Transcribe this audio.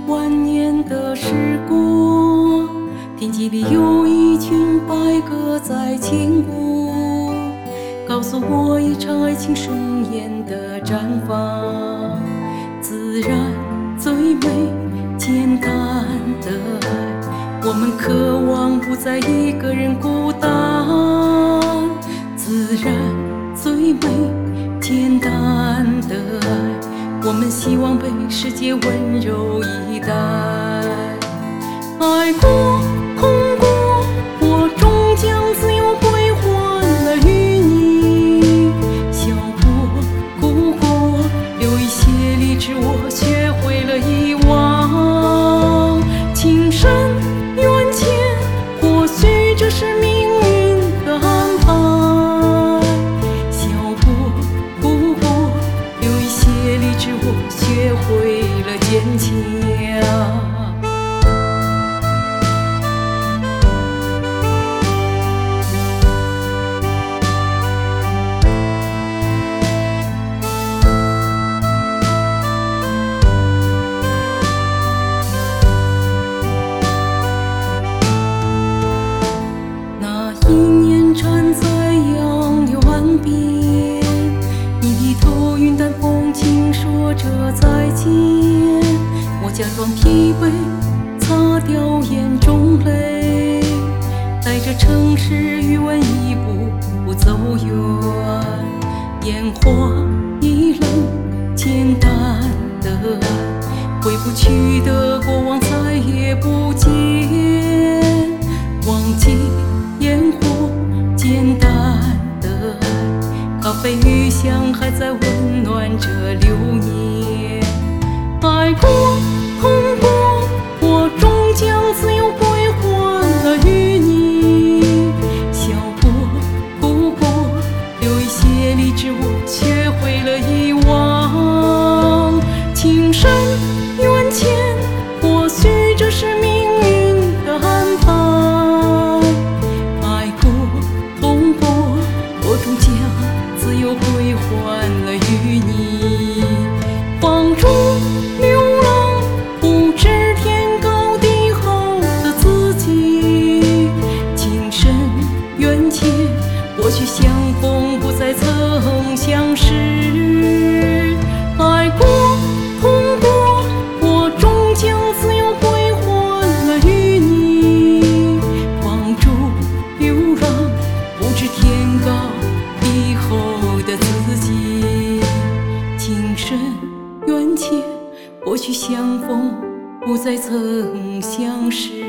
万年的时过，天际里有一群白鸽在轻舞，告诉我一场爱情盛宴的绽放。自然最美简单的爱，我们渴望不再一个人孤单。自然最美简单的爱，我们希望被世界温柔以待。爱过痛过，我终将自由归还了与你。笑过哭过，有一些理智我学会了遗忘。情深缘浅，或许这是命运的安排。笑过哭过，有一些理智我学会了坚强。一年站在杨柳岸边，你低头云淡风轻说着再见。我假装疲惫，擦掉眼中泪，带着城市余温一步步走远。烟花易冷，简单的爱，回不去的过往再也不见。忘记烟火简单的爱，咖啡与香还在温暖着流年。爱过痛过，我终将自由归还了与你。笑过哭过，有一些理智我学会了遗忘。情深缘浅，或许这是命运的安排。我终将自由归还了与你。放逐流浪，不知天高地厚的自己。情深缘浅，或许相逢不再曾相识。爱过痛过，我终将自由归还了与你。放逐流浪，不知天高以后的自己。情深缘浅，或许相逢不再曾相识。